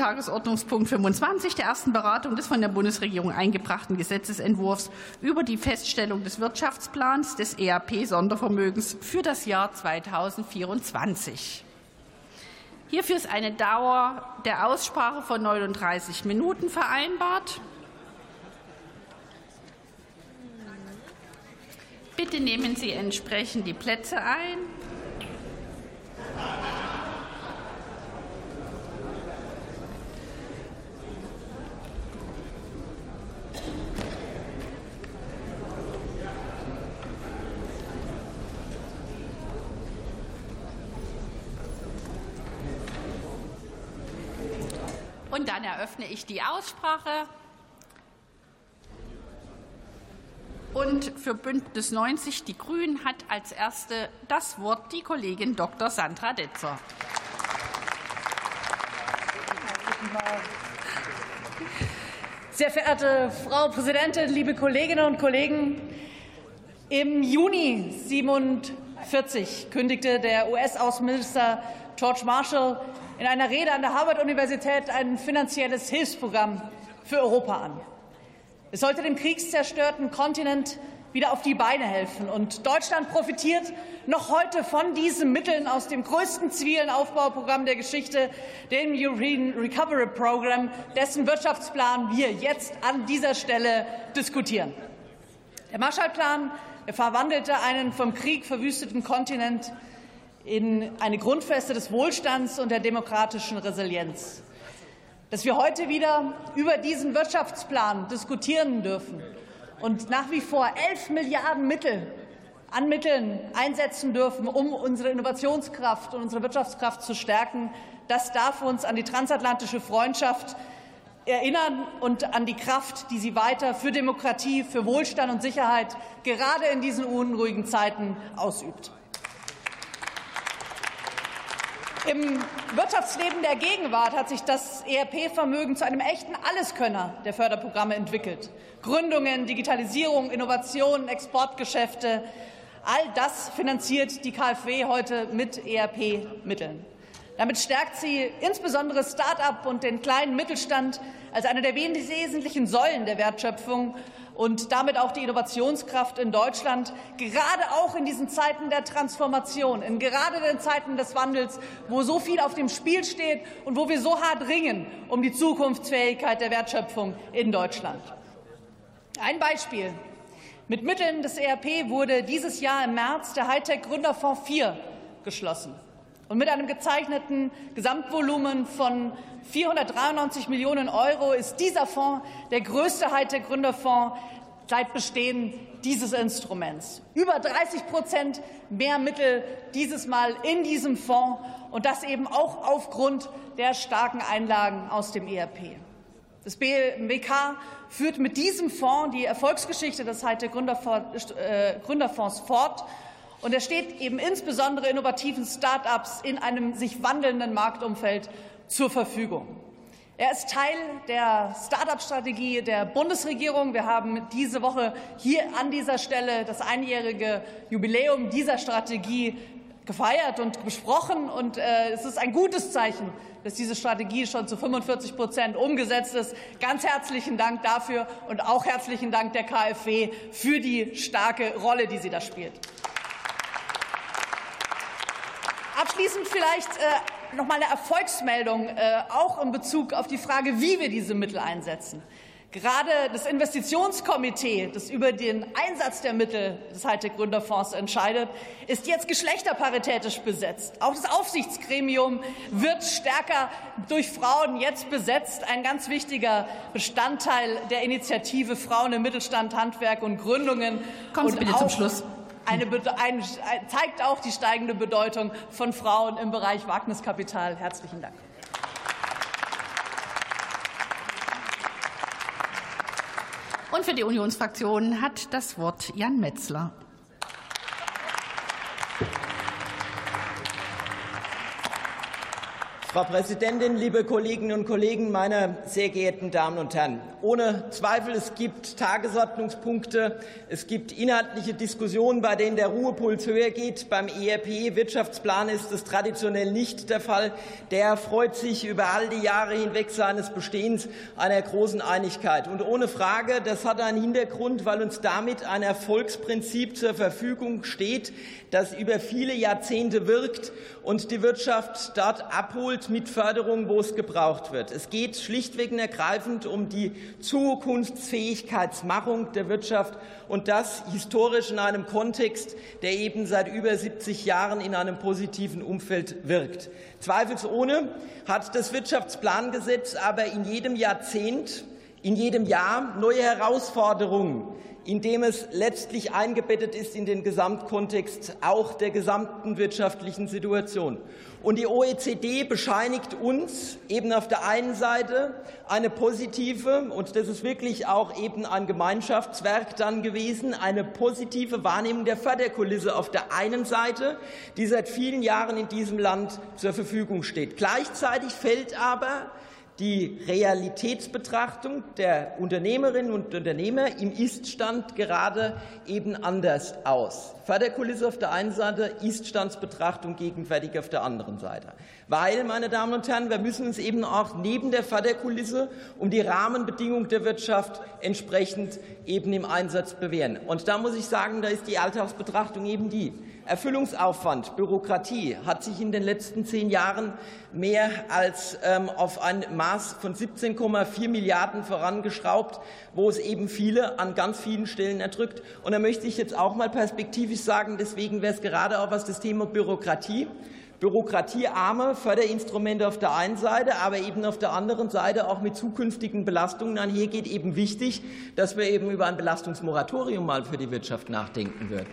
Tagesordnungspunkt 25 der ersten Beratung des von der Bundesregierung eingebrachten Gesetzesentwurfs über die Feststellung des Wirtschaftsplans des EAP-Sondervermögens für das Jahr 2024. Hierfür ist eine Dauer der Aussprache von 39 Minuten vereinbart. Bitte nehmen Sie entsprechend die Plätze ein. Und dann eröffne ich die Aussprache. Und für Bündnis 90 Die Grünen hat als erste das Wort die Kollegin Dr. Sandra Detzer. Sehr verehrte Frau Präsidentin, liebe Kolleginnen und Kollegen! Im Juni 1947 kündigte der US-Außenminister George Marshall in einer Rede an der Harvard-Universität ein finanzielles Hilfsprogramm für Europa an. Es sollte dem kriegszerstörten Kontinent wieder auf die Beine helfen. Und Deutschland profitiert noch heute von diesen Mitteln aus dem größten zivilen Aufbauprogramm der Geschichte, dem European Recovery Program, dessen Wirtschaftsplan wir jetzt an dieser Stelle diskutieren. Der Marshallplan verwandelte einen vom Krieg verwüsteten Kontinent in eine Grundfeste des Wohlstands und der demokratischen Resilienz. Dass wir heute wieder über diesen Wirtschaftsplan diskutieren dürfen und nach wie vor 11 Milliarden an Mitteln einsetzen dürfen, um unsere Innovationskraft und unsere Wirtschaftskraft zu stärken, das darf uns an die transatlantische Freundschaft erinnern und an die Kraft, die sie weiter für Demokratie, für Wohlstand und Sicherheit gerade in diesen unruhigen Zeiten ausübt. Im Wirtschaftsleben der Gegenwart hat sich das ERP-Vermögen zu einem echten Alleskönner der Förderprogramme entwickelt. Gründungen, Digitalisierung, Innovationen, Exportgeschäfte, all das finanziert die KfW heute mit ERP-Mitteln. Damit stärkt sie insbesondere Start-up und den kleinen Mittelstand als eine der wesentlichen Säulen der Wertschöpfung und damit auch die Innovationskraft in Deutschland, gerade auch in diesen Zeiten der Transformation, gerade in den Zeiten des Wandels, wo so viel auf dem Spiel steht und wo wir so hart ringen um die Zukunftsfähigkeit der Wertschöpfung in Deutschland. Ein Beispiel. Mit Mitteln des ERP wurde dieses Jahr im März der Hightech-Gründerfonds 4 geschlossen. Und mit einem gezeichneten Gesamtvolumen von 493 Millionen € ist dieser Fonds der größte Hightech-Gründerfonds seit Bestehen dieses Instruments. Über 30% mehr Mittel dieses Mal in diesem Fonds und das eben auch aufgrund der starken Einlagen aus dem ERP. Das BMWK führt mit diesem Fonds die Erfolgsgeschichte des Hightech-Gründerfonds fort. Und er steht eben insbesondere innovativen Start-ups in einem sich wandelnden Marktumfeld zur Verfügung. Er ist Teil der Start-up-Strategie der Bundesregierung. Wir haben diese Woche hier an dieser Stelle das einjährige Jubiläum dieser Strategie gefeiert und besprochen. Und es ist ein gutes Zeichen, dass diese Strategie schon zu 45% umgesetzt ist. Ganz herzlichen Dank dafür und auch herzlichen Dank der KfW für die starke Rolle, die sie da spielt. Abschließend vielleicht noch mal eine Erfolgsmeldung, auch in Bezug auf die Frage, wie wir diese Mittel einsetzen. Gerade das Investitionskomitee, das über den Einsatz der Mittel des Hightech-Gründerfonds entscheidet, ist jetzt geschlechterparitätisch besetzt. Auch das Aufsichtsgremium wird stärker durch Frauen jetzt besetzt. Ein ganz wichtiger Bestandteil der Initiative Frauen im Mittelstand, Handwerk und Gründungen. Kommen Sie bitte zum Schluss. Zeigt auch die steigende Bedeutung von Frauen im Bereich Wagniskapital. Herzlichen Dank. Und für die Unionsfraktion hat das Wort Jan Metzler. Frau Präsidentin, liebe Kolleginnen und Kollegen, meine sehr geehrten Damen und Herren! Ohne Zweifel, es gibt Tagesordnungspunkte, es gibt inhaltliche Diskussionen, bei denen der Ruhepuls höher geht. Beim ERP-Wirtschaftsplan ist es traditionell nicht der Fall. Der freut sich über all die Jahre hinweg seines Bestehens einer großen Einigkeit. Und ohne Frage, das hat einen Hintergrund, weil uns damit ein Erfolgsprinzip zur Verfügung steht, das über viele Jahrzehnte wirkt und die Wirtschaft dort abholt mit Förderung, wo es gebraucht wird. Es geht schlichtweg und ergreifend um die Zukunftsfähigkeitsmachung der Wirtschaft und das historisch in einem Kontext, der eben seit über 70 Jahren in einem positiven Umfeld wirkt. Zweifelsohne hat das Wirtschaftsplangesetz aber in jedem Jahrzehnt, in jedem Jahr neue Herausforderungen, indem es letztlich eingebettet ist in den Gesamtkontext auch der gesamten wirtschaftlichen Situation. Und die OECD bescheinigt uns eben auf der einen Seite eine positive, und das ist wirklich auch eben ein Gemeinschaftswerk dann gewesen, eine positive Wahrnehmung der Förderkulisse auf der einen Seite, die seit vielen Jahren in diesem Land zur Verfügung steht. Gleichzeitig fällt aber die Realitätsbetrachtung der Unternehmerinnen und Unternehmer im Ist-Stand gerade eben anders aus. Förderkulisse auf der einen Seite, Ist-Standsbetrachtung gegenwärtig auf der anderen Seite. Weil, meine Damen und Herren, wir müssen uns eben auch neben der Förderkulisse um die Rahmenbedingungen der Wirtschaft entsprechend eben im Einsatz bewähren. Und da muss ich sagen, da ist die Alltagsbetrachtung eben die. Erfüllungsaufwand, Bürokratie hat sich in den letzten 10 Jahren mehr als auf ein Maß von 17,4 Milliarden vorangeschraubt, wo es eben viele an ganz vielen Stellen erdrückt. Und da möchte ich jetzt auch mal perspektivisch sagen, deswegen wäre es gerade auch was das Thema bürokratiearme Förderinstrumente auf der einen Seite, aber eben auf der anderen Seite auch mit zukünftigen Belastungen einhergeht, eben wichtig, dass wir eben über ein Belastungsmoratorium mal für die Wirtschaft nachdenken würden.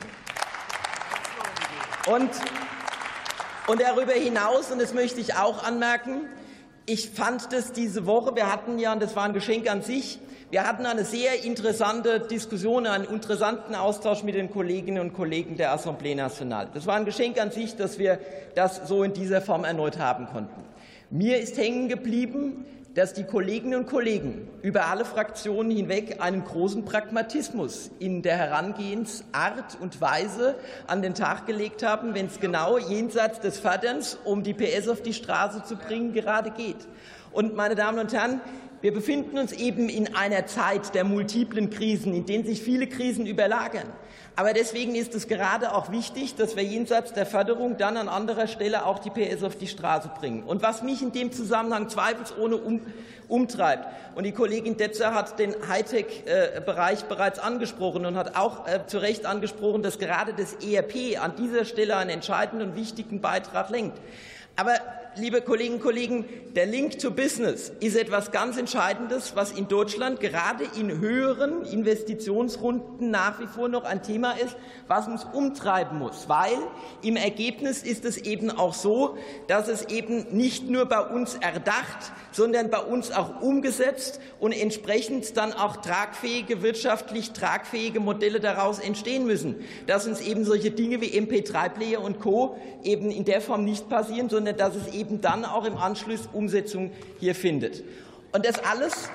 Und darüber hinaus, und das möchte ich auch anmerken, ich fand das diese Woche, wir hatten ja, und das war ein Geschenk an sich, wir hatten eine sehr interessante Diskussion, einen interessanten Austausch mit den Kolleginnen und Kollegen der Assemblée Nationale. Das war ein Geschenk an sich, dass wir das so in dieser Form erneut haben konnten. Mir ist hängen geblieben, dass die Kolleginnen und Kollegen über alle Fraktionen hinweg einen großen Pragmatismus in der Herangehensart und Weise an den Tag gelegt haben, wenn es genau jenseits des Förderns, um die PS auf die Straße zu bringen, gerade geht. Und, meine Damen und Herren, wir befinden uns eben in einer Zeit der multiplen Krisen, in denen sich viele Krisen überlagern. Aber deswegen ist es gerade auch wichtig, dass wir jenseits der Förderung dann an anderer Stelle auch die PS auf die Straße bringen. Und was mich in dem Zusammenhang zweifelsohne umtreibt, und die Kollegin Detzer hat den Hightech-Bereich bereits angesprochen und hat auch zu Recht angesprochen, dass gerade das ERP an dieser Stelle einen entscheidenden und wichtigen Beitrag lenkt. Aber, liebe Kolleginnen und Kollegen, der Link to Business ist etwas ganz Entscheidendes, was in Deutschland gerade in höheren Investitionsrunden nach wie vor noch ein Thema ist, was uns umtreiben muss. Weil im Ergebnis ist es eben auch so, dass es eben nicht nur bei uns erdacht, sondern bei uns auch umgesetzt und entsprechend dann auch wirtschaftlich tragfähige Modelle daraus entstehen müssen. Dass uns eben solche Dinge wie MP3-Player und Co. eben in der Form nicht passieren, sondern dass es eben dann auch im Anschluss Umsetzung hier findet. Und das alles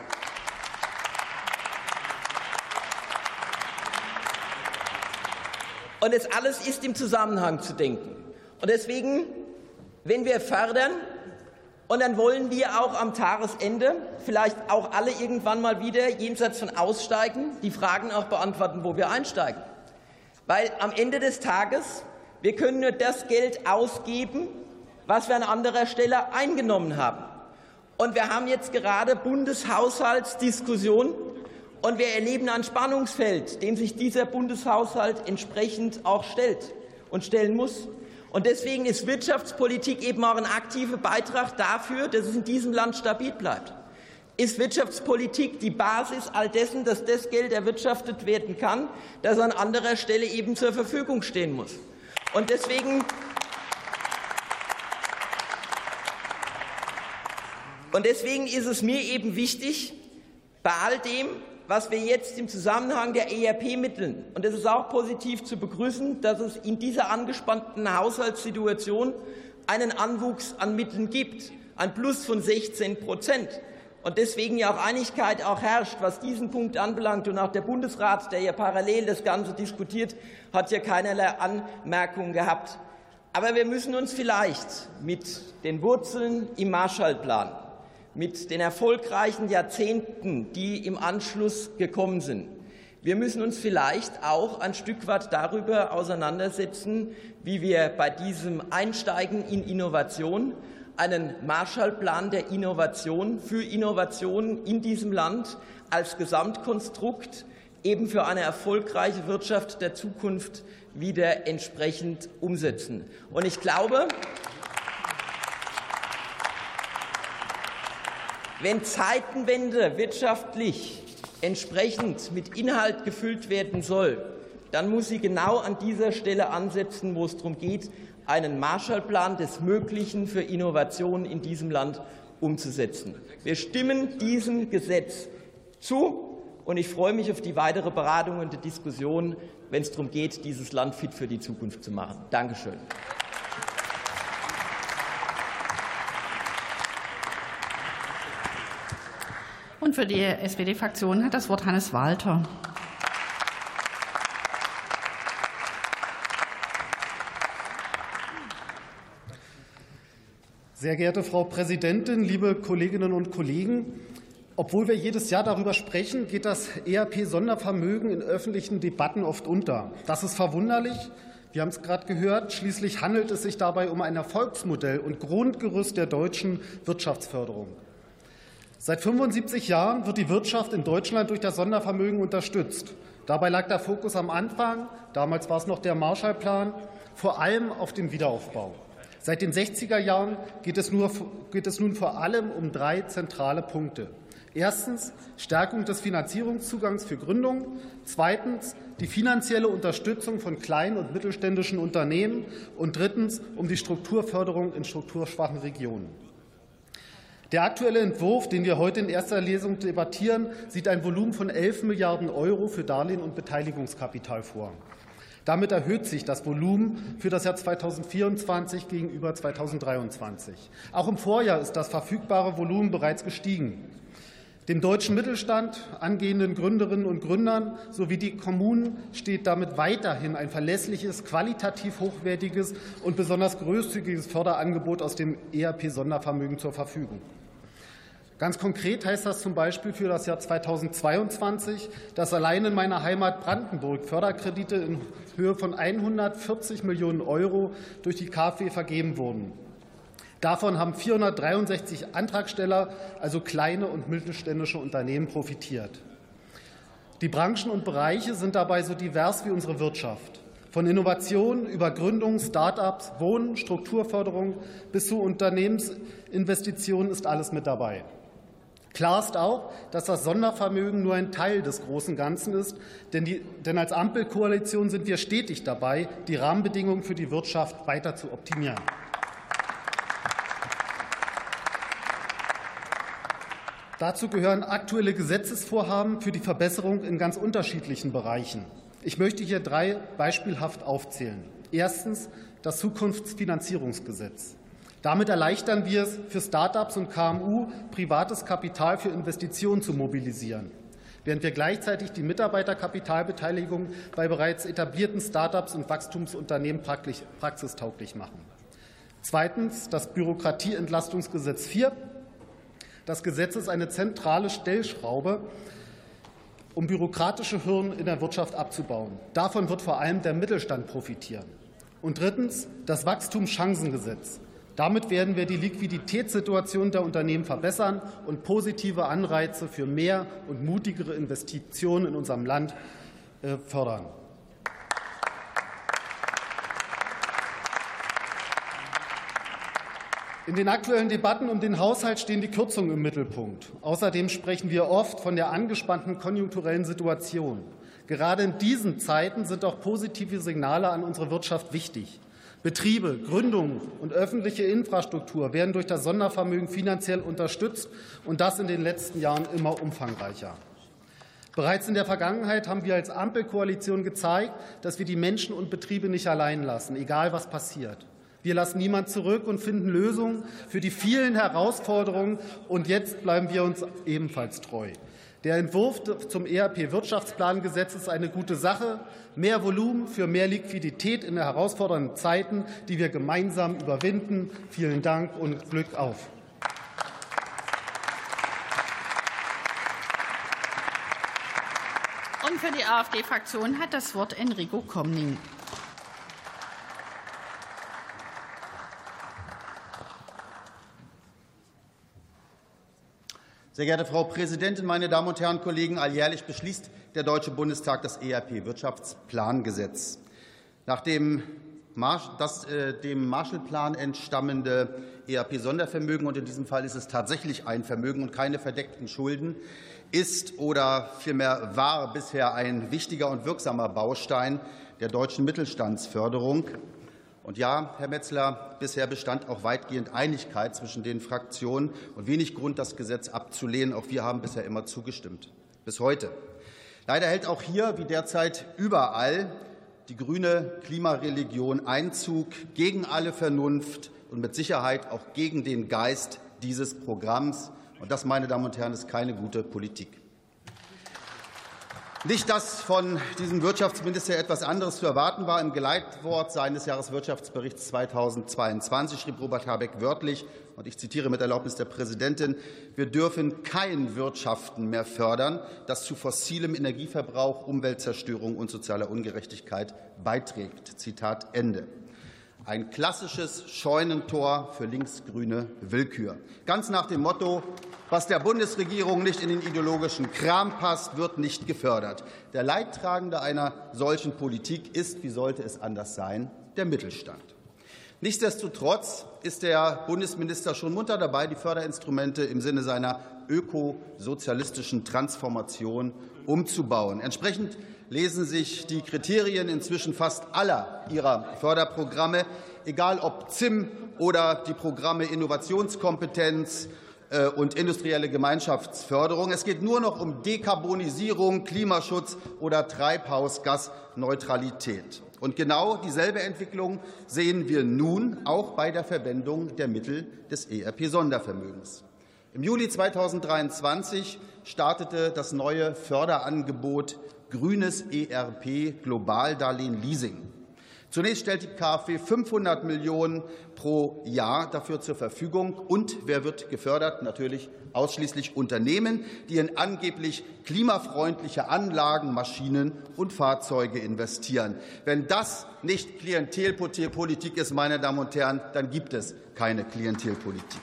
ist im Zusammenhang zu denken. Und deswegen, wenn wir fördern, und dann wollen wir auch am Tagesende vielleicht auch alle irgendwann mal wieder jenseits von Aussteigen die Fragen auch beantworten, wo wir einsteigen. Weil am Ende des Tages, wir können nur das Geld ausgeben, was wir an anderer Stelle eingenommen haben. Und wir haben jetzt gerade Bundeshaushaltsdiskussion und wir erleben ein Spannungsfeld, dem sich dieser Bundeshaushalt entsprechend auch stellt und stellen muss. Und deswegen ist Wirtschaftspolitik eben auch ein aktiver Beitrag dafür, dass es in diesem Land stabil bleibt. Ist Wirtschaftspolitik die Basis all dessen, dass das Geld erwirtschaftet werden kann, das an anderer Stelle eben zur Verfügung stehen muss. Und deswegen ist es mir eben wichtig, bei all dem, was wir jetzt im Zusammenhang der ERP-Mitteln, und es ist auch positiv zu begrüßen, dass es in dieser angespannten Haushaltssituation einen Anwuchs an Mitteln gibt. ein Plus von 16%. Und deswegen ja auch Einigkeit auch herrscht, was diesen Punkt anbelangt. Und auch der Bundesrat, der ja parallel das Ganze diskutiert, hat ja keinerlei Anmerkungen gehabt. Aber wir müssen uns vielleicht mit den Wurzeln im Marshallplan, mit den erfolgreichen Jahrzehnten, die im Anschluss gekommen sind, wir müssen uns vielleicht auch ein Stück weit darüber auseinandersetzen, wie wir bei diesem Einsteigen in Innovation einen Marshallplan der Innovation für Innovationen in diesem Land als Gesamtkonstrukt eben für eine erfolgreiche Wirtschaft der Zukunft wieder entsprechend umsetzen. Und ich glaube, wenn Zeitenwende wirtschaftlich entsprechend mit Inhalt gefüllt werden soll, dann muss sie genau an dieser Stelle ansetzen, wo es darum geht, einen Marshallplan des Möglichen für Innovationen in diesem Land umzusetzen. Wir stimmen diesem Gesetz zu, und ich freue mich auf die weitere Beratung und die Diskussion, wenn es darum geht, dieses Land fit für die Zukunft zu machen. Dankeschön. Und für die SPD-Fraktion hat das Wort Hannes Walter. Sehr geehrte Frau Präsidentin, liebe Kolleginnen und Kollegen! Obwohl wir jedes Jahr darüber sprechen, geht das ERP-Sondervermögen in öffentlichen Debatten oft unter. Das ist verwunderlich. Wir haben es gerade gehört. Schließlich handelt es sich dabei um ein Erfolgsmodell und Grundgerüst der deutschen Wirtschaftsförderung. Seit 75 Jahren wird die Wirtschaft in Deutschland durch das Sondervermögen unterstützt. Dabei lag der Fokus am Anfang, damals war es noch der Marshallplan, vor allem auf den Wiederaufbau. Seit den 60er Jahren geht es nun vor allem um 3 zentrale Punkte. Erstens Stärkung des Finanzierungszugangs für Gründungen, zweitens die finanzielle Unterstützung von kleinen und mittelständischen Unternehmen und drittens um die Strukturförderung in strukturschwachen Regionen. Der aktuelle Entwurf, den wir heute in erster Lesung debattieren, sieht ein Volumen von 11 Milliarden € für Darlehen und Beteiligungskapital vor. Damit erhöht sich das Volumen für das Jahr 2024 gegenüber 2023. Auch im Vorjahr ist das verfügbare Volumen bereits gestiegen. Dem deutschen Mittelstand, angehenden Gründerinnen und Gründern sowie die Kommunen steht damit weiterhin ein verlässliches, qualitativ hochwertiges und besonders großzügiges Förderangebot aus dem ERP-Sondervermögen zur Verfügung. Ganz konkret heißt das zum Beispiel für das Jahr 2022, dass allein in meiner Heimat Brandenburg Förderkredite in Höhe von 140 Millionen € durch die KfW vergeben wurden. Davon haben 463 Antragsteller, also kleine und mittelständische Unternehmen, profitiert. Die Branchen und Bereiche sind dabei so divers wie unsere Wirtschaft. Von Innovation über Gründung, Start-ups, Wohnen, Strukturförderung bis zu Unternehmensinvestitionen ist alles mit dabei. Klar ist auch, dass das Sondervermögen nur ein Teil des großen Ganzen ist, denn als Ampelkoalition sind wir stetig dabei, die Rahmenbedingungen für die Wirtschaft weiter zu optimieren. Dazu gehören aktuelle Gesetzesvorhaben für die Verbesserung in ganz unterschiedlichen Bereichen. Ich möchte hier 3 beispielhaft aufzählen. Erstens das Zukunftsfinanzierungsgesetz. Damit erleichtern wir es, für Start-ups und KMU privates Kapital für Investitionen zu mobilisieren, während wir gleichzeitig die Mitarbeiterkapitalbeteiligung bei bereits etablierten Start-ups und Wachstumsunternehmen praxistauglich machen. Zweitens das Bürokratieentlastungsgesetz 4. Das Gesetz ist eine zentrale Stellschraube, um bürokratische Hürden in der Wirtschaft abzubauen. Davon wird vor allem der Mittelstand profitieren. Und drittens das Wachstumschancengesetz. Damit werden wir die Liquiditätssituation der Unternehmen verbessern und positive Anreize für mehr und mutigere Investitionen in unserem Land fördern. In den aktuellen Debatten um den Haushalt stehen die Kürzungen im Mittelpunkt. Außerdem sprechen wir oft von der angespannten konjunkturellen Situation. Gerade in diesen Zeiten sind auch positive Signale an unsere Wirtschaft wichtig. Betriebe, Gründungen und öffentliche Infrastruktur werden durch das Sondervermögen finanziell unterstützt, und das in den letzten Jahren immer umfangreicher. Bereits in der Vergangenheit haben wir als Ampelkoalition gezeigt, dass wir die Menschen und Betriebe nicht allein lassen, egal was passiert. Wir lassen niemand zurück und finden Lösungen für die vielen Herausforderungen. Und jetzt bleiben wir uns ebenfalls treu. Der Entwurf zum ERP-Wirtschaftsplangesetz ist eine gute Sache. Mehr Volumen für mehr Liquidität in herausfordernden Zeiten, die wir gemeinsam überwinden. Vielen Dank und Glück auf. Und für die AfD-Fraktion hat das Wort Enrico Comning. Sehr geehrte Frau Präsidentin, meine Damen und Herren Kollegen! Alljährlich beschließt der Deutsche Bundestag das ERP-Wirtschaftsplangesetz. Nach dem Marshallplan entstammende ERP-Sondervermögen, und in diesem Fall ist es tatsächlich ein Vermögen und keine verdeckten Schulden, ist oder vielmehr war bisher ein wichtiger und wirksamer Baustein der deutschen Mittelstandsförderung. Und ja, Herr Metzler, bisher bestand auch weitgehend Einigkeit zwischen den Fraktionen und wenig Grund, das Gesetz abzulehnen. Auch wir haben bisher immer zugestimmt, bis heute. Leider hält auch hier, wie derzeit überall, die grüne Klimareligion Einzug gegen alle Vernunft und mit Sicherheit auch gegen den Geist dieses Programms. Und das, meine Damen und Herren, ist keine gute Politik. Nicht, dass von diesem Wirtschaftsminister etwas anderes zu erwarten war. Im Geleitwort seines Jahreswirtschaftsberichts 2022 schrieb Robert Habeck wörtlich, und ich zitiere mit Erlaubnis der Präsidentin: Wir dürfen kein Wirtschaften mehr fördern, das zu fossilem Energieverbrauch, Umweltzerstörung und sozialer Ungerechtigkeit beiträgt. Zitat Ende. Ein klassisches Scheunentor für linksgrüne Willkür. Ganz nach dem Motto: Was der Bundesregierung nicht in den ideologischen Kram passt, wird nicht gefördert. Der Leidtragende einer solchen Politik ist, wie sollte es anders sein, der Mittelstand. Nichtsdestotrotz ist der Bundesminister schon munter dabei, die Förderinstrumente im Sinne seiner ökosozialistischen Transformation umzubauen. Entsprechend lesen sich die Kriterien inzwischen fast aller ihrer Förderprogramme, egal ob ZIM oder die Programme Innovationskompetenz und industrielle Gemeinschaftsförderung. Es geht nur noch um Dekarbonisierung, Klimaschutz oder Treibhausgasneutralität. Und genau dieselbe Entwicklung sehen wir nun auch bei der Verwendung der Mittel des ERP-Sondervermögens. Im Juli 2023 startete das neue Förderangebot Grünes ERP Globaldarlehen Leasing. Zunächst stellt die KfW 500 Millionen pro Jahr dafür zur Verfügung. Und wer wird gefördert? Natürlich ausschließlich Unternehmen, die in angeblich klimafreundliche Anlagen, Maschinen und Fahrzeuge investieren. Wenn das nicht Klientelpolitik ist, meine Damen und Herren, dann gibt es keine Klientelpolitik.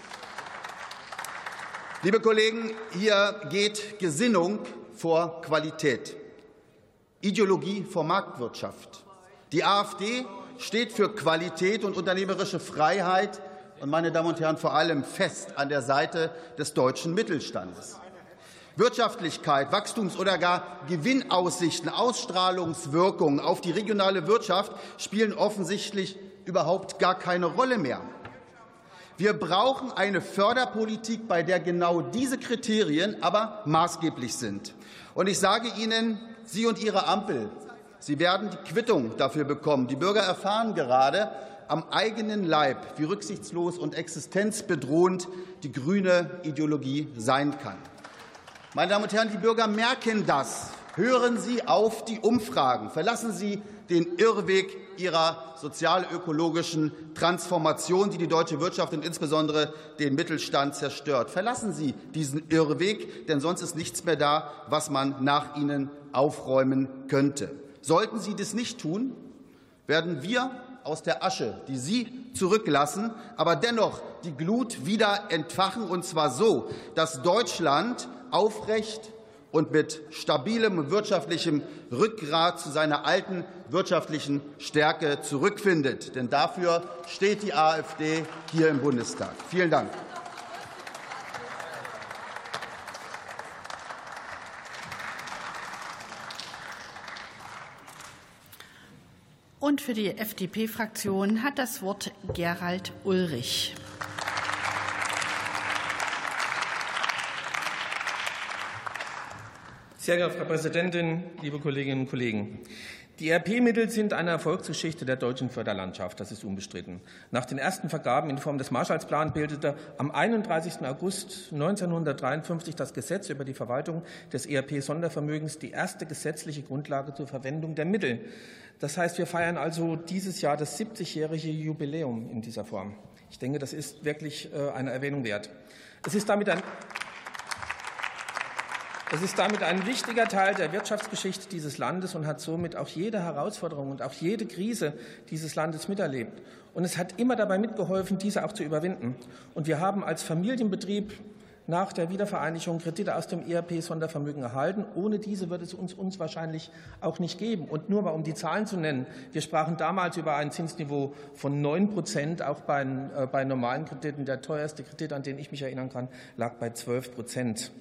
Liebe Kollegen, hier geht Gesinnung vor Qualität, Ideologie vor Marktwirtschaft. Die AfD steht für Qualität und unternehmerische Freiheit und, meine Damen und Herren, vor allem fest an der Seite des deutschen Mittelstandes. Wirtschaftlichkeit, Wachstums- oder gar Gewinnaussichten, Ausstrahlungswirkungen auf die regionale Wirtschaft spielen offensichtlich überhaupt gar keine Rolle mehr. Wir brauchen eine Förderpolitik, bei der genau diese Kriterien aber maßgeblich sind. Und ich sage Ihnen, Sie und Ihre Ampel, Sie werden die Quittung dafür bekommen. Die Bürger erfahren gerade am eigenen Leib, wie rücksichtslos und existenzbedrohend die grüne Ideologie sein kann. Meine Damen und Herren, die Bürger merken das. Hören Sie auf die Umfragen. Verlassen Sie den Irrweg Ihrer sozial-ökologischen Transformation, die die deutsche Wirtschaft und insbesondere den Mittelstand zerstört. Verlassen Sie diesen Irrweg, denn sonst ist nichts mehr da, was man nach Ihnen aufräumen könnte. Sollten Sie das nicht tun, werden wir aus der Asche, die Sie zurücklassen, aber dennoch die Glut wieder entfachen, und zwar so, dass Deutschland aufrecht und mit stabilem wirtschaftlichem Rückgrat zu seiner alten wirtschaftlichen Stärke zurückfindet. Denn dafür steht die AfD hier im Bundestag. Vielen Dank. Und für die FDP-Fraktion hat das Wort Gerald Ulrich. Sehr geehrte Frau Präsidentin, liebe Kolleginnen und Kollegen! Die ERP-Mittel sind eine Erfolgsgeschichte der deutschen Förderlandschaft, das ist unbestritten. Nach den ersten Vergaben in Form des Marshallplans bildete am 31. August 1953 das Gesetz über die Verwaltung des ERP-Sondervermögens die erste gesetzliche Grundlage zur Verwendung der Mittel. Das heißt, wir feiern also dieses Jahr das 70-jährige Jubiläum in dieser Form. Ich denke, das ist wirklich eine Erwähnung wert. Es ist damit ein wichtiger Teil der Wirtschaftsgeschichte dieses Landes und hat somit auch jede Herausforderung und auch jede Krise dieses Landes miterlebt. Und es hat immer dabei mitgeholfen, diese auch zu überwinden. Und wir haben als Familienbetrieb nach der Wiedervereinigung Kredite aus dem ERP-Sondervermögen erhalten. Ohne diese würde es uns wahrscheinlich auch nicht geben. Und nur mal um die Zahlen zu nennen, wir sprachen damals über ein Zinsniveau von 9%, auch bei normalen Krediten. Der teuerste Kredit, an den ich mich erinnern kann, lag bei 12%.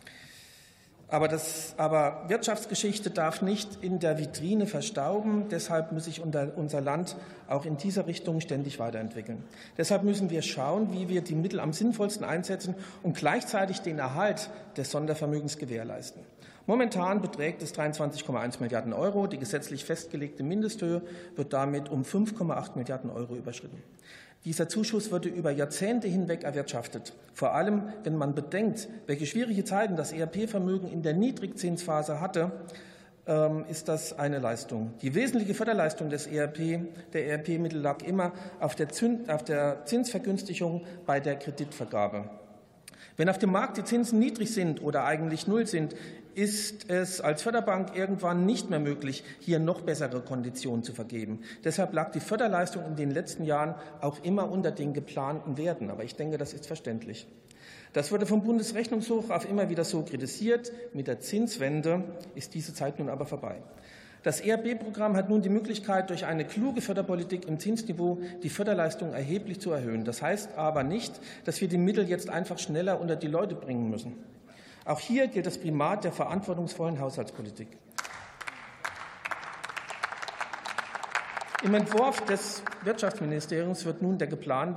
Aber Wirtschaftsgeschichte darf nicht in der Vitrine verstauben. Deshalb muss sich unser Land auch in dieser Richtung ständig weiterentwickeln. Deshalb müssen wir schauen, wie wir die Mittel am sinnvollsten einsetzen und gleichzeitig den Erhalt des Sondervermögens gewährleisten. Momentan beträgt es 23,1 Milliarden Euro. Die gesetzlich festgelegte Mindesthöhe wird damit um 5,8 Milliarden Euro überschritten. Dieser Zuschuss wurde über Jahrzehnte hinweg erwirtschaftet. Vor allem, wenn man bedenkt, welche schwierige Zeiten das ERP-Vermögen in der Niedrigzinsphase hatte, ist das eine Leistung. Die wesentliche Förderleistung der ERP-Mittel lag immer auf der Zinsvergünstigung bei der Kreditvergabe. Wenn auf dem Markt die Zinsen niedrig sind oder eigentlich null sind, ist es als Förderbank irgendwann nicht mehr möglich, hier noch bessere Konditionen zu vergeben. Deshalb lag die Förderleistung in den letzten Jahren auch immer unter den geplanten Werten. Aber ich denke, das ist verständlich. Das wurde vom Bundesrechnungshof auch immer wieder so kritisiert. Mit der Zinswende ist diese Zeit nun aber vorbei. Das ERP-Programm hat nun die Möglichkeit, durch eine kluge Förderpolitik im Zinsniveau die Förderleistung erheblich zu erhöhen. Das heißt aber nicht, dass wir die Mittel jetzt einfach schneller unter die Leute bringen müssen. Auch hier gilt das Primat der verantwortungsvollen Haushaltspolitik. Im Entwurf des Wirtschaftsministeriums wird nun das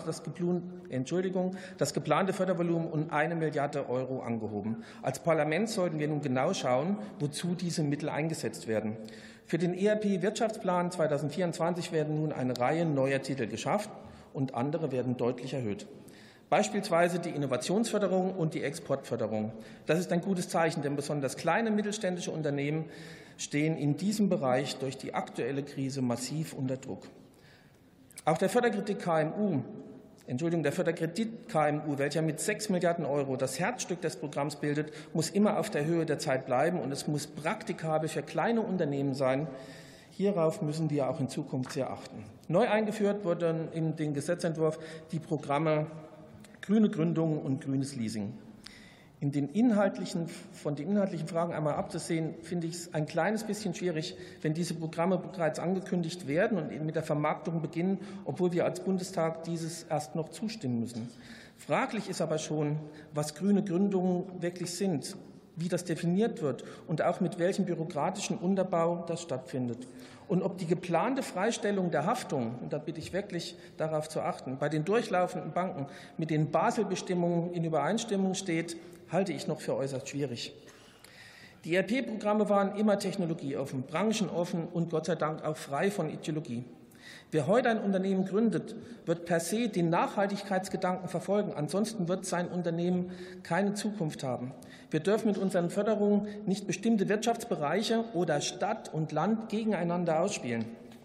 geplante Fördervolumen um 1 Milliarde Euro angehoben. Als Parlament sollten wir nun genau schauen, wozu diese Mittel eingesetzt werden. Für den ERP-Wirtschaftsplan 2024 werden nun eine Reihe neuer Titel geschaffen und andere werden deutlich erhöht. Beispielsweise die Innovationsförderung und die Exportförderung. Das ist ein gutes Zeichen, denn besonders kleine mittelständische Unternehmen stehen in diesem Bereich durch die aktuelle Krise massiv unter Druck. Auch der Förderkredit KMU, welcher mit 6 Milliarden Euro das Herzstück des Programms bildet, muss immer auf der Höhe der Zeit bleiben und es muss praktikabel für kleine Unternehmen sein. Hierauf müssen wir auch in Zukunft sehr achten. Neu eingeführt wurden in den Gesetzentwurf die Programme Grüne Gründung und grünes Leasing. Von den inhaltlichen Fragen einmal abzusehen, finde ich es ein kleines bisschen schwierig, wenn diese Programme bereits angekündigt werden und mit der Vermarktung beginnen, obwohl wir als Bundestag dieses erst noch zustimmen müssen. Fraglich ist aber schon, was grüne Gründungen wirklich sind, wie das definiert wird und auch mit welchem bürokratischen Unterbau das stattfindet. Und ob die geplante Freistellung der Haftung, und da bitte ich wirklich darauf zu achten, bei den durchlaufenden Banken mit den Basel-Bestimmungen in Übereinstimmung steht, halte ich noch für äußerst schwierig. Die ERP-Programme waren immer technologieoffen, branchenoffen und Gott sei Dank auch frei von Ideologie. Wer heute ein Unternehmen gründet, wird per se den Nachhaltigkeitsgedanken verfolgen. Ansonsten wird sein Unternehmen keine Zukunft haben. Wir dürfen mit unseren Förderungen nicht bestimmte Wirtschaftsbereiche oder Stadt und Land gegeneinander ausspielen.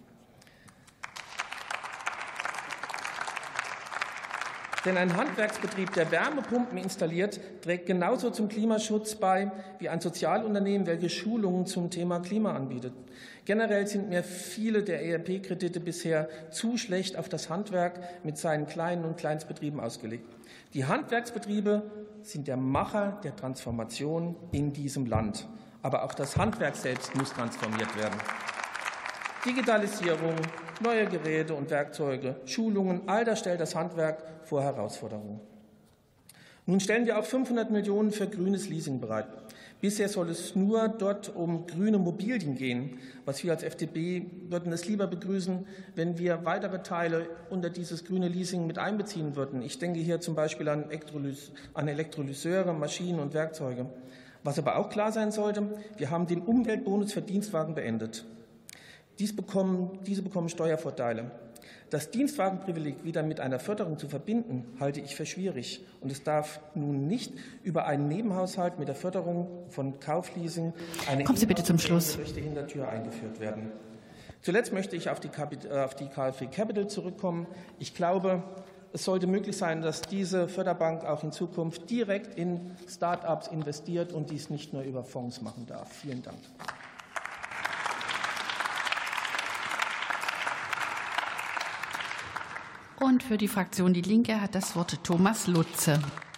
Denn ein Handwerksbetrieb, der Wärmepumpen installiert, trägt genauso zum Klimaschutz bei wie ein Sozialunternehmen, welches Schulungen zum Thema Klima anbietet. Generell sind mir viele der ERP-Kredite bisher zu schlecht auf das Handwerk mit seinen kleinen und Kleinstbetrieben ausgelegt. Die Handwerksbetriebe sind der Macher der Transformation in diesem Land. Aber auch das Handwerk selbst muss transformiert werden. Digitalisierung, neue Geräte und Werkzeuge, Schulungen, all das stellt das Handwerk vor Herausforderungen. Nun stellen wir auch 500 Millionen für grünes Leasing bereit. Bisher soll es nur dort um grüne Immobilien gehen. Was wir als FDP würden es lieber begrüßen, wenn wir weitere Teile unter dieses grüne Leasing mit einbeziehen würden. Ich denke hier zum Beispiel an Elektrolyseure, Maschinen und Werkzeuge. Was aber auch klar sein sollte, wir haben den Umweltbonus für Dienstwagen beendet. Diese bekommen Steuervorteile. Das Dienstwagenprivileg wieder mit einer Förderung zu verbinden, halte ich für schwierig. Und es darf nun nicht über einen Nebenhaushalt mit der Förderung von Kaufleasing eine Kommen Sie bitte zum Schluss. durch die Hintertür eingeführt werden. Zuletzt möchte ich auf die KfW Capital zurückkommen. Ich glaube, es sollte möglich sein, dass diese Förderbank auch in Zukunft direkt in Start-ups investiert und dies nicht nur über Fonds machen darf. Vielen Dank. Und für die Fraktion Die Linke hat das Wort Thomas Lutze.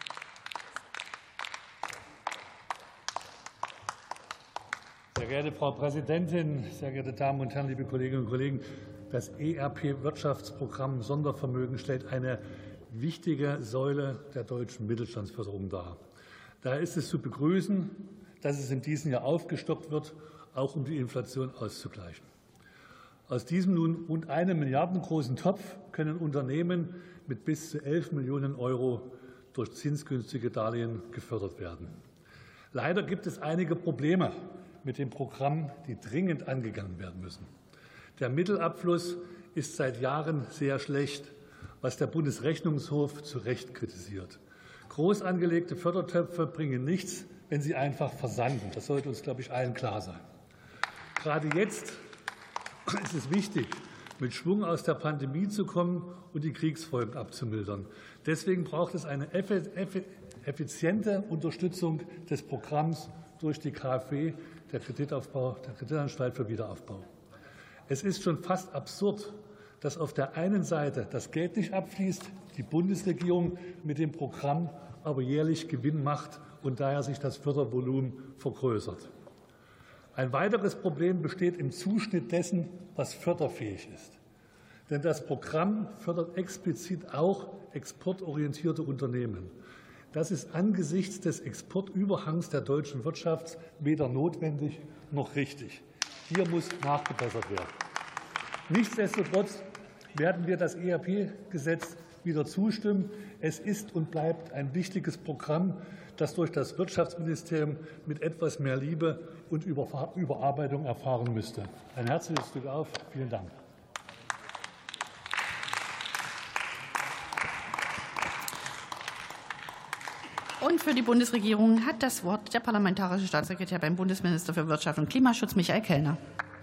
Sehr geehrte Frau Präsidentin, sehr geehrte Damen und Herren, liebe Kolleginnen und Kollegen! Das ERP-Wirtschaftsprogramm Sondervermögen stellt eine wichtige Säule der deutschen Mittelstandsförderung dar. Daher ist es zu begrüßen, dass es in diesem Jahr aufgestockt wird, auch um die Inflation auszugleichen. Aus diesem nun rund 1 Milliarden großen Topf können Unternehmen mit bis zu 11 Millionen € durch zinsgünstige Darlehen gefördert werden. Leider gibt es einige Probleme mit dem Programm, die dringend angegangen werden müssen. Der Mittelabfluss ist seit Jahren sehr schlecht, was der Bundesrechnungshof zu Recht kritisiert. Groß angelegte Fördertöpfe bringen nichts, wenn sie einfach versanden. Das sollte uns, glaube ich, allen klar sein. Gerade jetzt ist es wichtig, mit Schwung aus der Pandemie zu kommen und die Kriegsfolgen abzumildern. Deswegen braucht es eine effiziente Unterstützung des Programms durch die KfW, der Kreditanstalt für Wiederaufbau. Es ist schon fast absurd, dass auf der einen Seite das Geld nicht abfließt, die Bundesregierung mit dem Programm aber jährlich Gewinn macht und daher sich das Fördervolumen vergrößert. Ein weiteres Problem besteht im Zuschnitt dessen, was förderfähig ist. Denn das Programm fördert explizit auch exportorientierte Unternehmen. Das ist angesichts des Exportüberhangs der deutschen Wirtschaft weder notwendig noch richtig. Hier muss nachgebessert werden. Nichtsdestotrotz werden wir das ERP-Gesetz wieder zustimmen. Es ist und bleibt ein wichtiges Programm, das durch das Wirtschaftsministerium mit etwas mehr Liebe und Überarbeitung erfahren müsste. Ein herzliches Glück auf. Vielen Dank. Und für die Bundesregierung hat das Wort der parlamentarische Staatssekretär beim Bundesminister für Wirtschaft und Klimaschutz, Michael Kellner.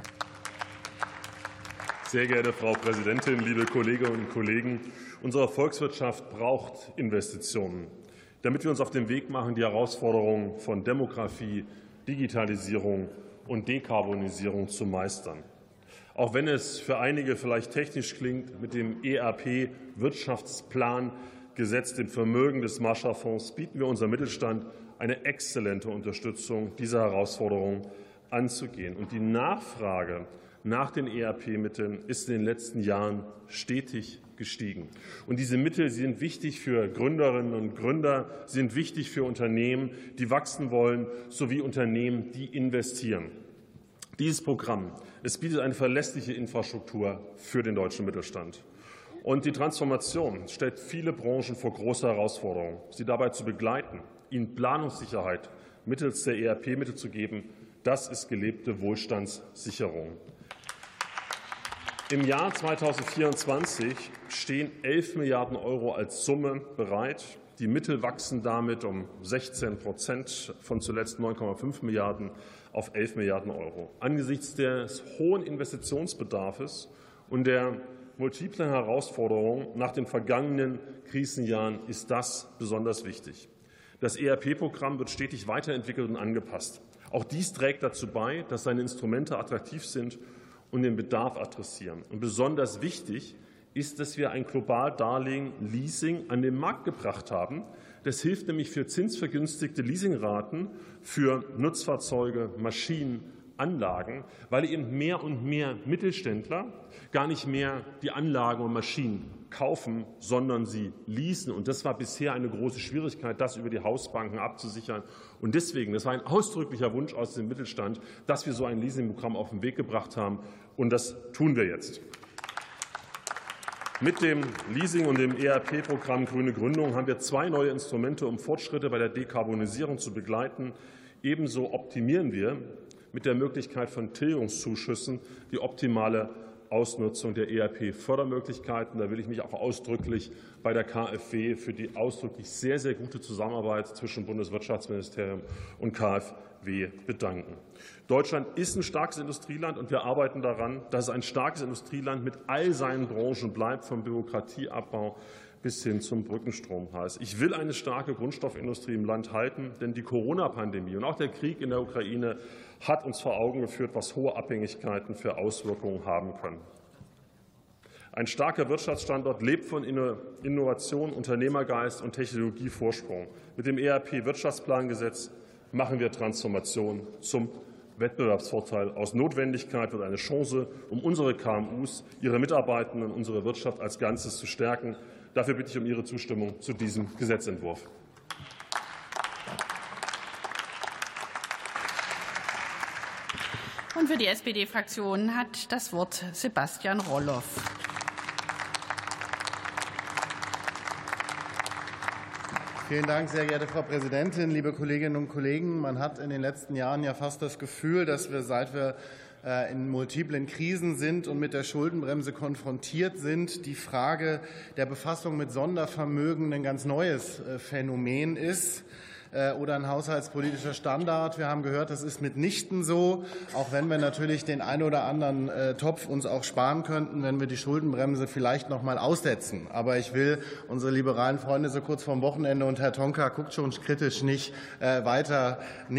Sehr geehrte Frau Präsidentin, liebe Kolleginnen und Kollegen! Unsere Volkswirtschaft braucht Investitionen, damit wir uns auf den Weg machen, die Herausforderungen von Demografie, Digitalisierung und Dekarbonisierung zu meistern. Auch wenn es für einige vielleicht technisch klingt, mit dem ERP-Wirtschaftsplan Gesetz dem Vermögen des Marshallfonds bieten wir unserem Mittelstand eine exzellente Unterstützung, diese Herausforderungen anzugehen. Und die Nachfrage nach den ERP-Mitteln ist in den letzten Jahren stetig gestiegen. Und diese Mittel sind wichtig für Gründerinnen und Gründer, sind wichtig für Unternehmen, die wachsen wollen, sowie Unternehmen, die investieren. Dieses Programm, es bietet eine verlässliche Infrastruktur für den deutschen Mittelstand. Und die Transformation stellt viele Branchen vor große Herausforderungen. Sie dabei zu begleiten, ihnen Planungssicherheit mittels der ERP-Mittel zu geben, das ist gelebte Wohlstandssicherung. Im Jahr 2024 stehen 11 Milliarden € als Summe bereit. Die Mittel wachsen damit um 16% von zuletzt 9,5 Milliarden auf 11 Milliarden €. Angesichts des hohen Investitionsbedarfs und der multiplen Herausforderungen nach den vergangenen Krisenjahren ist das besonders wichtig. Das ERP-Programm wird stetig weiterentwickelt und angepasst. Auch dies trägt dazu bei, dass seine Instrumente attraktiv sind und den Bedarf adressieren. Und besonders wichtig ist, dass wir ein Globaldarlehen Leasing an den Markt gebracht haben. Das hilft nämlich für zinsvergünstigte Leasingraten für Nutzfahrzeuge, Maschinen, Anlagen, weil eben mehr und mehr Mittelständler gar nicht mehr die Anlagen und Maschinen kaufen, sondern sie leasen. Und das war bisher eine große Schwierigkeit, das über die Hausbanken abzusichern. Und deswegen, das war ein ausdrücklicher Wunsch aus dem Mittelstand, dass wir so ein Leasingprogramm auf den Weg gebracht haben. Und das tun wir jetzt. Mit dem Leasing und dem ERP-Programm Grüne Gründung haben wir 2 neue Instrumente, um Fortschritte bei der Dekarbonisierung zu begleiten. Ebenso optimieren wir mit der Möglichkeit von Tilgungszuschüssen die optimale Ausnutzung der ERP-Fördermöglichkeiten. Da will ich mich auch ausdrücklich bei der KfW für die ausdrücklich sehr, sehr gute Zusammenarbeit zwischen Bundeswirtschaftsministerium und KfW bedanken. Deutschland ist ein starkes Industrieland, und wir arbeiten daran, dass es ein starkes Industrieland mit all seinen Branchen bleibt, vom Bürokratieabbau bis hin zum Brückenstrompreis. Ich will eine starke Grundstoffindustrie im Land halten, denn die Corona-Pandemie und auch der Krieg in der Ukraine hat uns vor Augen geführt, was hohe Abhängigkeiten für Auswirkungen haben können. Ein starker Wirtschaftsstandort lebt von Innovation, Unternehmergeist und Technologievorsprung. Mit dem ERP-Wirtschaftsplangesetz machen wir Transformation zum Wettbewerbsvorteil. Aus Notwendigkeit wird eine Chance, um unsere KMUs, ihre Mitarbeitenden und unsere Wirtschaft als Ganzes zu stärken. Dafür bitte ich um Ihre Zustimmung zu diesem Gesetzentwurf. Und für die SPD-Fraktion hat das Wort Sebastian Roloff. Vielen Dank, sehr geehrte Frau Präsidentin, liebe Kolleginnen und Kollegen. Man hat in den letzten Jahren ja fast das Gefühl, dass wir, seit wir in multiplen Krisen sind und mit der Schuldenbremse konfrontiert sind, die Frage der Befassung mit Sondervermögen ein ganz neues Phänomen ist oder ein haushaltspolitischer Standard. Wir haben gehört, das ist mitnichten so, auch wenn wir natürlich den einen oder anderen Topf uns auch sparen könnten, wenn wir die Schuldenbremse vielleicht noch mal aussetzen. Aber ich will unsere liberalen Freunde so kurz vorm Wochenende, und Herr Tonka guckt schon kritisch, nicht weiter,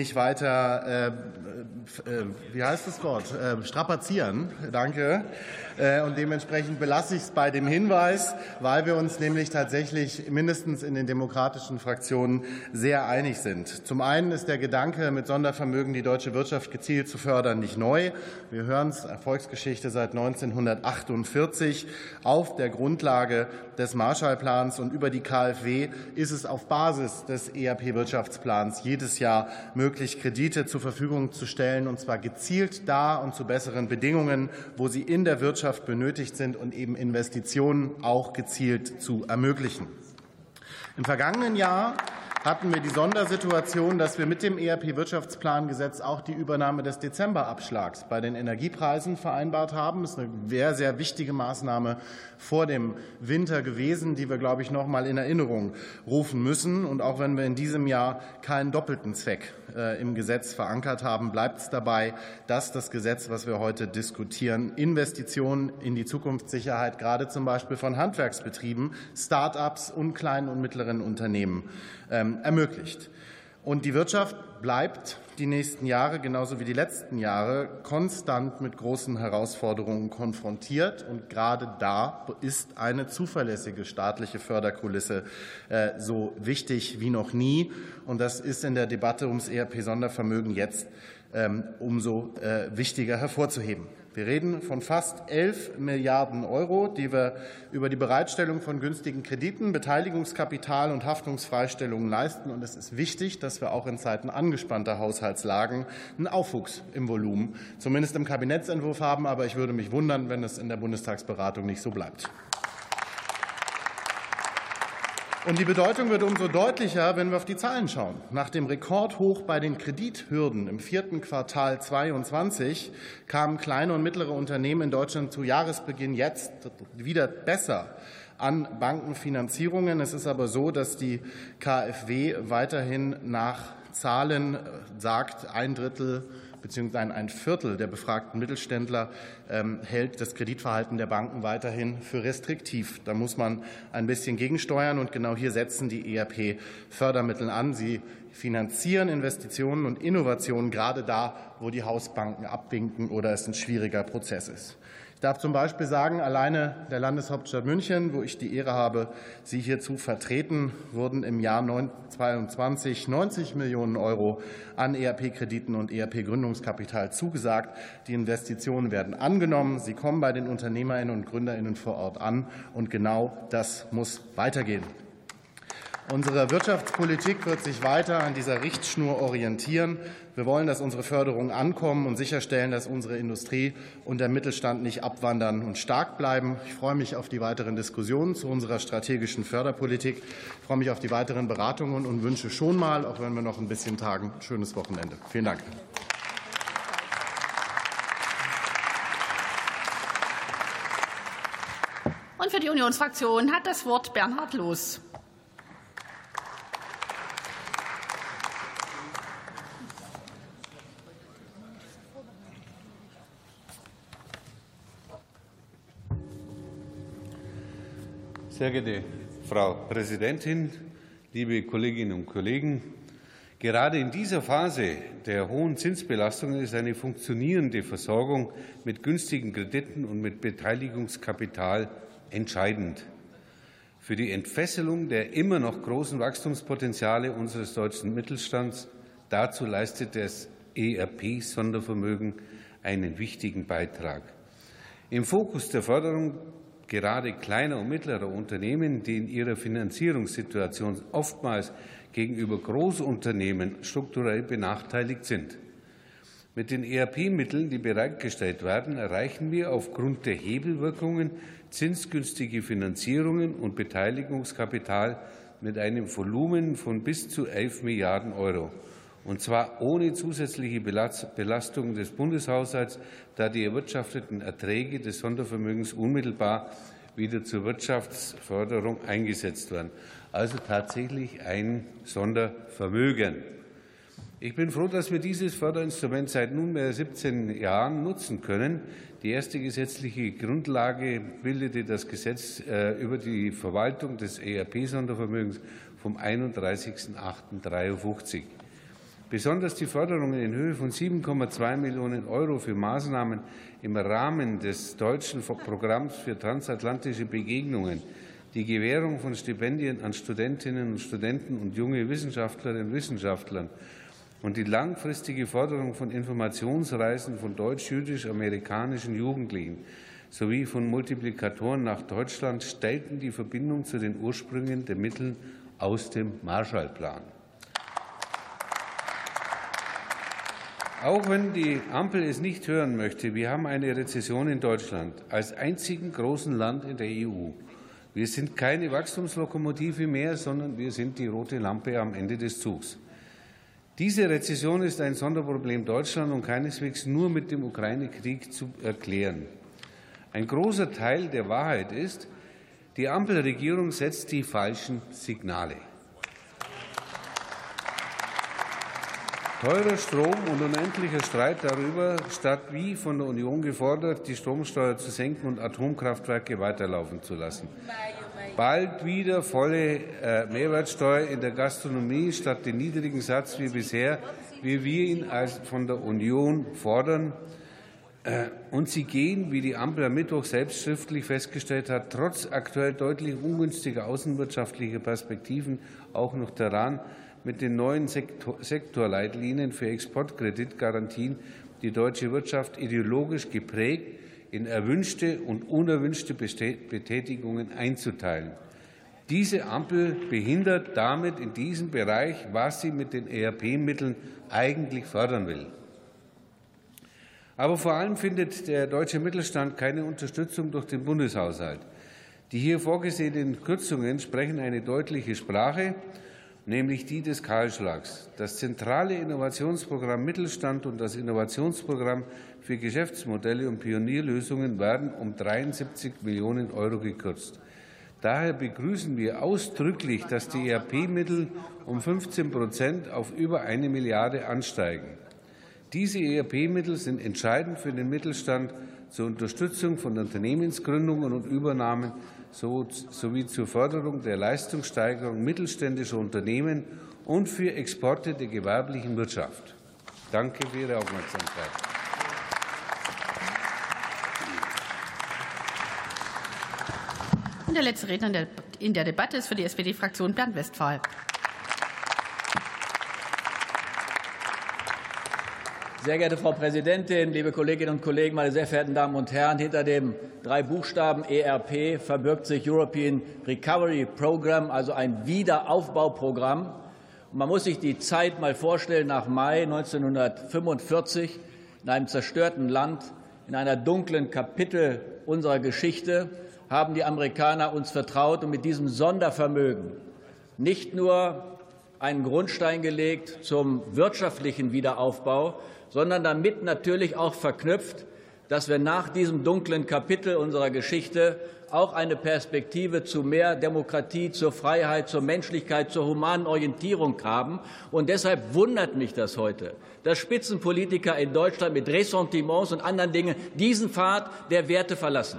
wie heißt das Wort? Strapazieren. Danke. Und dementsprechend belasse ich es bei dem Hinweis, weil wir uns nämlich tatsächlich mindestens in den demokratischen Fraktionen sehr einig sind. Zum einen ist der Gedanke, mit Sondervermögen die deutsche Wirtschaft gezielt zu fördern, nicht neu. Wir hören es, Erfolgsgeschichte seit 1948. Auf der Grundlage des Marshallplans und über die KfW ist es auf Basis des ERP-Wirtschaftsplans jedes Jahr möglich, Kredite zur Verfügung zu stellen, und zwar gezielt da und zu besseren Bedingungen, wo sie in der Wirtschaft benötigt sind, und eben Investitionen auch gezielt zu ermöglichen. Im vergangenen Jahr hatten wir die Sondersituation, dass wir mit dem ERP-Wirtschaftsplangesetz auch die Übernahme des Dezemberabschlags bei den Energiepreisen vereinbart haben. Das ist eine sehr, sehr wichtige Maßnahme vor dem Winter gewesen, die wir, glaube ich, noch mal in Erinnerung rufen müssen. Und auch wenn wir in diesem Jahr keinen doppelten Zweck im Gesetz verankert haben, bleibt es dabei, dass das Gesetz, was wir heute diskutieren, Investitionen in die Zukunftssicherheit, gerade zum Beispiel von Handwerksbetrieben, Start-ups und kleinen und mittleren Unternehmen ermöglicht. Und die Wirtschaft bleibt die nächsten Jahre, genauso wie die letzten Jahre, konstant mit großen Herausforderungen konfrontiert. Und gerade da ist eine zuverlässige staatliche Förderkulisse so wichtig wie noch nie. Und das ist in der Debatte ums ERP-Sondervermögen jetzt umso wichtiger hervorzuheben. Wir reden von fast 11 Milliarden Euro, die wir über die Bereitstellung von günstigen Krediten, Beteiligungskapital und Haftungsfreistellungen leisten. Und es ist wichtig, dass wir auch in Zeiten angespannter Haushaltslagen einen Aufwuchs im Volumen, zumindest im Kabinettsentwurf, haben. Aber ich würde mich wundern, wenn es in der Bundestagsberatung nicht so bleibt. Und die Bedeutung wird umso deutlicher, wenn wir auf die Zahlen schauen. Nach dem Rekordhoch bei den Kredithürden im 4. Quartal 2022 kamen kleine und mittlere Unternehmen in Deutschland zu Jahresbeginn jetzt wieder besser an Bankenfinanzierungen. Es ist aber so, dass die KfW weiterhin nach Zahlen sagt, 1/3 bzw. ein Viertel der befragten Mittelständler hält das Kreditverhalten der Banken weiterhin für restriktiv. Da muss man ein bisschen gegensteuern, und genau hier setzen die ERP-Fördermittel an. Sie finanzieren Investitionen und Innovationen gerade da, wo die Hausbanken abwinken oder es ein schwieriger Prozess ist. Ich darf zum Beispiel sagen, alleine der Landeshauptstadt München, wo ich die Ehre habe, Sie hier zu vertreten, wurden im Jahr 2022 90 Millionen Euro an ERP-Krediten und ERP-Gründungskapital zugesagt. Die Investitionen werden angenommen. Sie kommen bei den UnternehmerInnen und GründerInnen vor Ort an. Und genau das muss weitergehen. Unsere Wirtschaftspolitik wird sich weiter an dieser Richtschnur orientieren. Wir wollen, dass unsere Förderungen ankommen und sicherstellen, dass unsere Industrie und der Mittelstand nicht abwandern und stark bleiben. Ich freue mich auf die weiteren Diskussionen zu unserer strategischen Förderpolitik. Ich freue mich auf die weiteren Beratungen und wünsche schon mal, auch wenn wir noch ein bisschen tagen, ein schönes Wochenende. Vielen Dank. für die Unionsfraktion hat das Wort Bernhard Loos. Sehr geehrte Frau Präsidentin, liebe Kolleginnen und Kollegen! Gerade in dieser Phase der hohen Zinsbelastungen ist eine funktionierende Versorgung mit günstigen Krediten und mit Beteiligungskapital entscheidend für die Entfesselung der immer noch großen Wachstumspotenziale unseres deutschen Mittelstands. Dazu leistet das ERP-Sondervermögen einen wichtigen Beitrag. Im Fokus der Förderung gerade kleiner und mittlerer Unternehmen, die in ihrer Finanzierungssituation oftmals gegenüber Großunternehmen strukturell benachteiligt sind. Mit den ERP-Mitteln, die bereitgestellt werden, erreichen wir aufgrund der Hebelwirkungen zinsgünstige Finanzierungen und Beteiligungskapital mit einem Volumen von bis zu 11 Milliarden €. Und zwar ohne zusätzliche Belastung des Bundeshaushalts, da die erwirtschafteten Erträge des Sondervermögens unmittelbar wieder zur Wirtschaftsförderung eingesetzt werden. Also tatsächlich ein Sondervermögen. Ich bin froh, dass wir dieses Förderinstrument seit nunmehr 17 Jahren nutzen können. Die erste gesetzliche Grundlage bildete das Gesetz über die Verwaltung des ERP-Sondervermögens vom 31.08.1953. Besonders die Förderungen in Höhe von 7,2 Millionen € für Maßnahmen im Rahmen des deutschen Programms für transatlantische Begegnungen, die Gewährung von Stipendien an Studentinnen und Studenten und junge Wissenschaftlerinnen und Wissenschaftlern und die langfristige Förderung von Informationsreisen von deutsch-jüdisch-amerikanischen Jugendlichen sowie von Multiplikatoren nach Deutschland stellten die Verbindung zu den Ursprüngen der Mittel aus dem Marshallplan. Auch wenn die Ampel es nicht hören möchte, wir haben eine Rezession in Deutschland als einzigen großen Land in der EU. Wir sind keine Wachstumslokomotive mehr, sondern wir sind die rote Lampe am Ende des Zugs. Diese Rezession ist ein Sonderproblem Deutschlands und keineswegs nur mit dem Ukraine-Krieg zu erklären. Ein großer Teil der Wahrheit ist, die Ampelregierung setzt die falschen Signale. Teurer Strom und unendlicher Streit darüber, statt wie von der Union gefordert, die Stromsteuer zu senken und Atomkraftwerke weiterlaufen zu lassen. Bald wieder volle Mehrwertsteuer in der Gastronomie statt den niedrigen Satz wie bisher, wie wir ihn von der Union fordern. Und sie gehen, wie die Ampel am Mittwoch selbst schriftlich festgestellt hat, trotz aktuell deutlich ungünstiger außenwirtschaftlicher Perspektiven auch noch daran, mit den neuen Sektorleitlinien für Exportkreditgarantien die deutsche Wirtschaft ideologisch geprägt in erwünschte und unerwünschte Betätigungen einzuteilen. Diese Ampel behindert damit in diesem Bereich, was sie mit den ERP-Mitteln eigentlich fördern will. Aber vor allem findet der deutsche Mittelstand keine Unterstützung durch den Bundeshaushalt. Die hier vorgesehenen Kürzungen sprechen eine deutliche Sprache, nämlich die des Kahlschlags. Das zentrale Innovationsprogramm Mittelstand und das Innovationsprogramm für Geschäftsmodelle und Pionierlösungen werden um 73 Millionen € gekürzt. Daher begrüßen wir ausdrücklich, dass die ERP-Mittel um 15% auf über 1 Milliarde ansteigen. Diese ERP-Mittel sind entscheidend für den Mittelstand zur Unterstützung von Unternehmensgründungen und Übernahmen sowie zur Förderung der Leistungssteigerung mittelständischer Unternehmen und für Exporte der gewerblichen Wirtschaft. Danke für Ihre Aufmerksamkeit. Und der letzte Redner in der Debatte ist für die SPD-Fraktion Bernd Westphal. Sehr geehrte Frau Präsidentin, liebe Kolleginnen und Kollegen, meine sehr verehrten Damen und Herren! Hinter dem 3 Buchstaben ERP verbirgt sich European Recovery Programme, also ein Wiederaufbauprogramm. Und man muss sich die Zeit mal vorstellen, nach Mai 1945, in einem zerstörten Land, in einer dunklen Kapitel unserer Geschichte, haben die Amerikaner uns vertraut und mit diesem Sondervermögen nicht nur einen Grundstein gelegt zum wirtschaftlichen Wiederaufbau, sondern damit natürlich auch verknüpft, dass wir nach diesem dunklen Kapitel unserer Geschichte auch eine Perspektive zu mehr Demokratie, zur Freiheit, zur Menschlichkeit, zur humanen Orientierung haben. Und deshalb wundert mich das heute, dass Spitzenpolitiker in Deutschland mit Ressentiments und anderen Dingen diesen Pfad der Werte verlassen.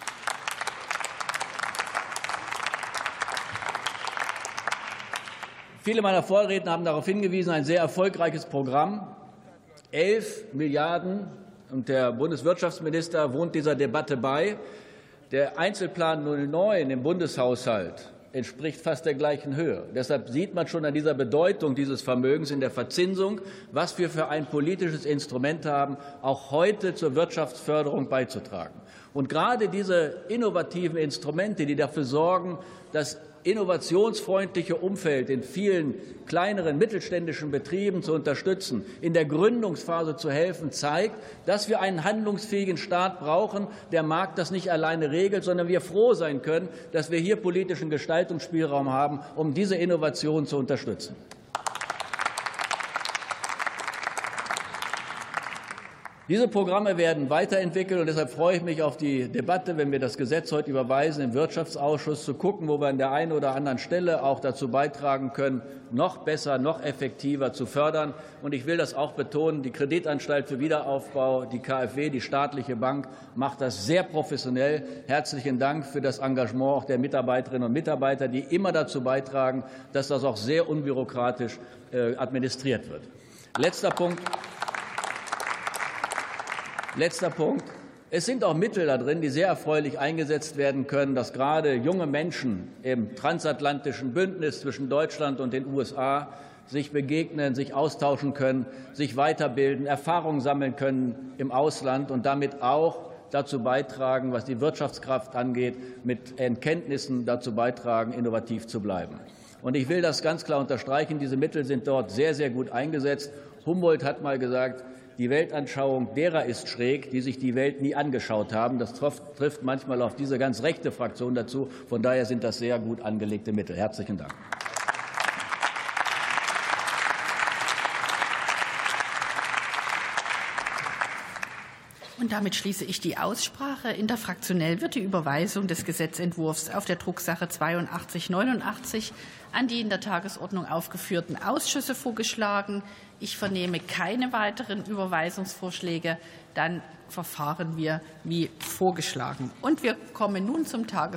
Viele meiner Vorredner haben darauf hingewiesen, ein sehr erfolgreiches Programm, 11 Milliarden, und der Bundeswirtschaftsminister wohnt dieser Debatte bei. Der Einzelplan 09 im Bundeshaushalt entspricht fast der gleichen Höhe. Deshalb sieht man schon an dieser Bedeutung dieses Vermögens in der Verzinsung, was wir für ein politisches Instrument haben, auch heute zur Wirtschaftsförderung beizutragen. Und gerade diese innovativen Instrumente, die dafür sorgen, dass innovationsfreundliche Umfeld in vielen kleineren mittelständischen Betrieben zu unterstützen, in der Gründungsphase zu helfen, zeigt, dass wir einen handlungsfähigen Staat brauchen. Der Markt das nicht alleine regelt, sondern wir froh sein können, dass wir hier politischen Gestaltungsspielraum haben, um diese Innovation zu unterstützen. Diese Programme werden weiterentwickelt, und deshalb freue ich mich auf die Debatte, wenn wir das Gesetz heute überweisen, im Wirtschaftsausschuss zu gucken, wo wir an der einen oder anderen Stelle auch dazu beitragen können, noch besser, noch effektiver zu fördern. Und ich will das auch betonen, die Kreditanstalt für Wiederaufbau, die KfW, die staatliche Bank, macht das sehr professionell. Herzlichen Dank für das Engagement auch der Mitarbeiterinnen und Mitarbeiter, die immer dazu beitragen, dass das auch sehr unbürokratisch administriert wird. Letzter Punkt. Es sind auch Mittel da drin, die sehr erfreulich eingesetzt werden können, dass gerade junge Menschen im transatlantischen Bündnis zwischen Deutschland und den USA sich begegnen, sich austauschen können, sich weiterbilden, Erfahrungen sammeln können im Ausland und damit auch dazu beitragen, was die Wirtschaftskraft angeht, mit Erkenntnissen dazu beitragen, innovativ zu bleiben. Und ich will das ganz klar unterstreichen, diese Mittel sind dort sehr, sehr gut eingesetzt. Humboldt hat mal gesagt, die Weltanschauung derer ist schräg, die sich die Welt nie angeschaut haben. Das trifft manchmal auf diese ganz rechte Fraktion dazu. Von daher sind das sehr gut angelegte Mittel. Herzlichen Dank. Und damit schließe ich die Aussprache. Interfraktionell wird die Überweisung des Gesetzentwurfs auf der Drucksache 8289 an die in der Tagesordnung aufgeführten Ausschüsse vorgeschlagen. Ich vernehme keine weiteren Überweisungsvorschläge. Dann verfahren wir wie vorgeschlagen. Und wir kommen nun zum Tagesordnungspunkt